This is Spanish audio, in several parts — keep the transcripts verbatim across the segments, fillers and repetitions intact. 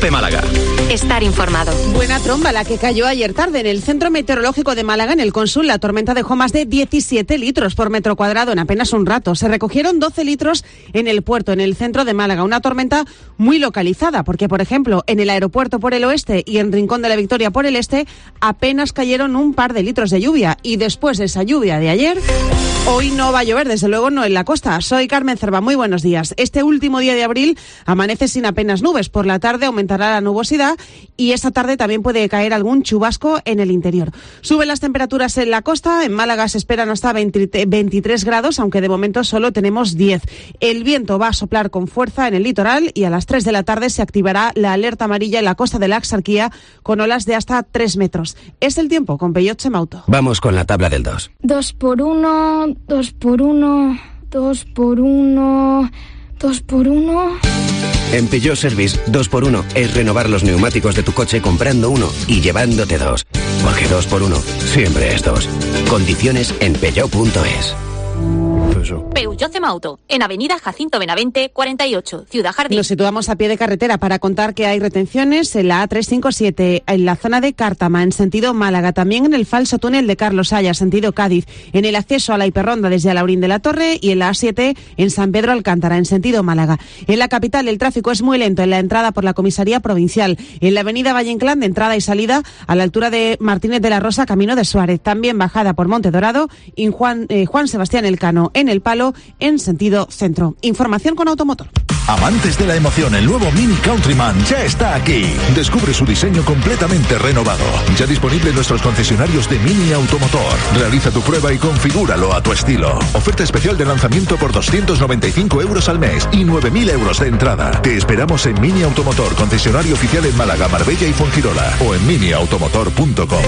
COPE Málaga. Estar informado. Buena tromba la que cayó ayer tarde en el Centro Meteorológico de Málaga, en el Consul. La tormenta dejó más de diecisiete litros por metro cuadrado en apenas un rato. Se recogieron doce litros en el puerto, en el centro de Málaga. Una tormenta muy localizada, porque, por ejemplo, en el aeropuerto por el oeste y en Rincón de la Victoria por el este, apenas cayeron un par de litros de lluvia. Y después de esa lluvia de ayer, hoy no va a llover, desde luego no en la costa. Soy Carmen Cerva, muy buenos días. Este último día de abril amanece sin apenas nubes. Por la tarde aumentará la nubosidad y esta tarde también puede caer algún chubasco en el interior. Suben las temperaturas en la costa. En Málaga se esperan hasta veintitrés grados, aunque de momento solo tenemos diez. El viento va a soplar con fuerza en el litoral y a las tres de la tarde se activará la alerta amarilla en la costa de la Axarquía con olas de hasta tres metros. Es el tiempo con Peugeot Chemauto. Vamos con la tabla del dos. Dos por uno, dos por uno, dos por uno, dos por uno... En Peugeot Service, dos por uno es renovar los neumáticos de tu coche comprando uno y llevándote dos. Porque dos por uno siempre es dos. Condiciones en peugeot punto es. Peugeot Cemauto, en Avenida Jacinto Benavente, cuarenta y ocho, Ciudad Jardín. Nos situamos a pie de carretera para contar que hay retenciones en la A trescientos cincuenta y siete, en la zona de Cártama, en sentido Málaga, también en el falso túnel de Carlos Haya, sentido Cádiz, en el acceso a la hiperronda desde Alaurín de la Torre y en la A siete en San Pedro Alcántara, en sentido Málaga. En la capital el tráfico es muy lento en la entrada por la comisaría provincial, en la avenida Valle Inclán de entrada y salida a la altura de Martínez de la Rosa, camino de Suárez, también bajada por Monte Dorado y Juan, eh, Juan Sebastián Elcano, en el Palo, en sentido centro. Información con Automotor. Amantes de la emoción, el nuevo Mini Countryman ya está aquí. Descubre su diseño completamente renovado. Ya disponible en nuestros concesionarios de Mini Automotor. Realiza tu prueba y configúralo a tu estilo. Oferta especial de lanzamiento por doscientos noventa y cinco euros al mes y nueve mil euros de entrada. Te esperamos en Mini Automotor, concesionario oficial en Málaga, Marbella y Fuengirola, o en mini automotor punto com.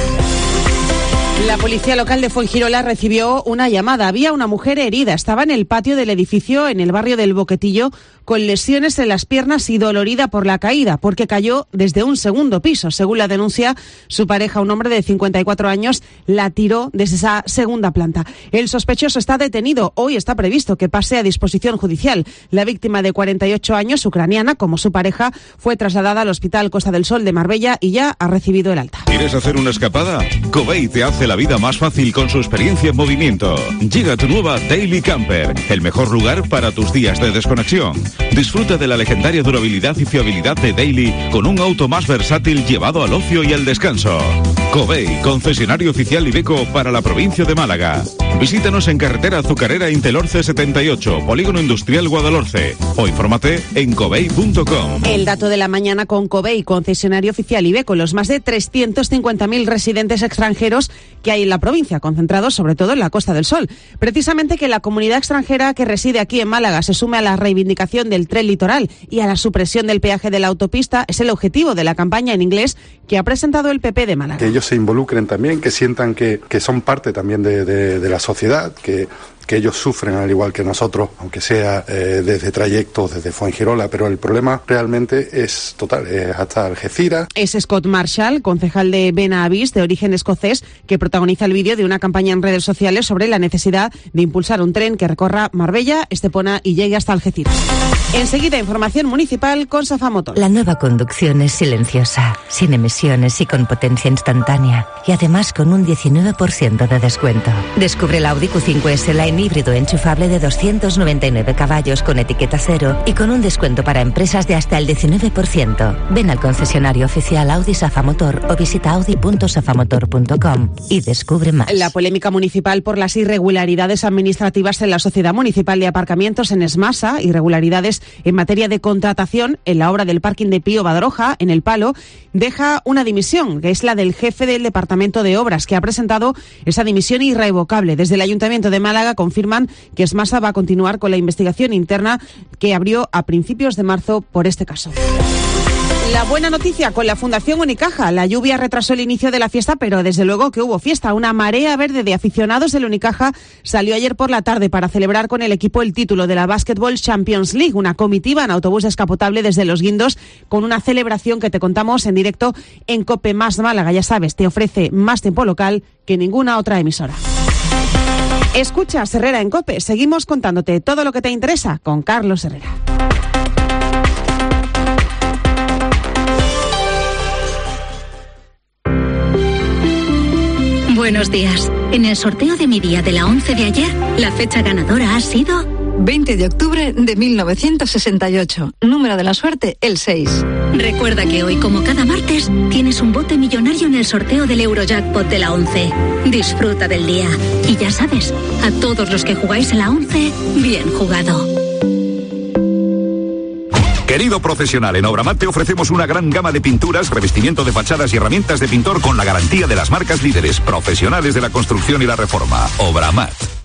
La policía local de Fuengirola recibió una llamada. Había una mujer herida. Estaba en el patio del edificio en el barrio del Boquetillo con lesiones en las piernas y dolorida por la caída, porque cayó desde un segundo piso. Según la denuncia, su pareja, un hombre de cincuenta y cuatro años, la tiró desde esa segunda planta. El sospechoso está detenido. Hoy está previsto que pase a disposición judicial. La víctima, de cuarenta y ocho años, ucraniana, como su pareja, fue trasladada al Hospital Costa del Sol de Marbella y ya ha recibido el alta. ¿Quieres hacer una escapada? Covey te hace la vida más fácil con su experiencia en movimiento. Llega tu nueva Daily Camper, el mejor lugar para tus días de desconexión. Disfruta de la legendaria durabilidad y fiabilidad de Daily con un auto más versátil llevado al ocio y al descanso. Covey, concesionario oficial Iveco para la provincia de Málaga. Visítanos en carretera Azucarera Intelorce setenta y ocho, Polígono Industrial Guadalhorce, o infórmate en covey punto com. El dato de la mañana con Covey, concesionario oficial Iveco, los más de trescientos cincuenta mil residentes extranjeros que hay en la provincia, concentrados sobre todo en la Costa del Sol. Precisamente que la comunidad extranjera que reside aquí en Málaga se sume a la reivindicación del tren litoral y a la supresión del peaje de la autopista es el objetivo de la campaña en inglés que ha presentado el P P de Málaga. Que ellos se involucren también, que sientan que, que son parte también de, de, de la sociedad, que que ellos sufren al igual que nosotros, aunque sea eh, desde trayectos desde Fuengirola, pero el problema realmente es total, es hasta Algeciras. Es Scott Marshall, concejal de Benavis, de origen escocés, que protagoniza el vídeo de una campaña en redes sociales sobre la necesidad de impulsar un tren que recorra Marbella, Estepona y llegue hasta Algeciras. Enseguida, información municipal con Safamotor. La nueva conducción es silenciosa, sin emisiones y con potencia instantánea. Y además con un diecinueve por ciento de descuento. Descubre el Audi Q cinco S Line híbrido enchufable de doscientos noventa y nueve caballos con etiqueta cero y con un descuento para empresas de hasta el diecinueve por ciento. Ven al concesionario oficial Audi Safamotor o visita audi punto safamotor punto com y descubre más. La polémica municipal por las irregularidades administrativas en la Sociedad Municipal de Aparcamientos en Esmasa, irregularidades en materia de contratación en la obra del parking de Pío Badoroja, en El Palo, deja una dimisión, que es la del jefe del Departamento de Obras, que ha presentado esa dimisión irrevocable. Desde el Ayuntamiento de Málaga confirman que Esmasa va a continuar con la investigación interna que abrió a principios de marzo por este caso. La buena noticia con la Fundación Unicaja. La lluvia retrasó el inicio de la fiesta, pero desde luego que hubo fiesta. Una marea verde de aficionados del Unicaja salió ayer por la tarde para celebrar con el equipo el título de la Basketball Champions League. Una comitiva en autobús descapotable desde Los Guindos con una celebración que te contamos en directo en COPE Más Málaga. Ya sabes, te ofrece más tiempo local que ninguna otra emisora. Escucha Herrera en COPE. Seguimos contándote todo lo que te interesa con Carlos Herrera. Buenos días. En el sorteo de mi día de la once de ayer, la fecha ganadora ha sido veinte de octubre de mil novecientos sesenta y ocho. Número de la suerte, el seis. Recuerda que hoy, como cada martes, tienes un bote millonario en el sorteo del Eurojackpot de la once. Disfruta del día. Y ya sabes, a todos los que jugáis en la once, bien jugado. Querido profesional, en Obramat te ofrecemos una gran gama de pinturas, revestimiento de fachadas y herramientas de pintor con la garantía de las marcas líderes, profesionales de la construcción y la reforma. Obramat.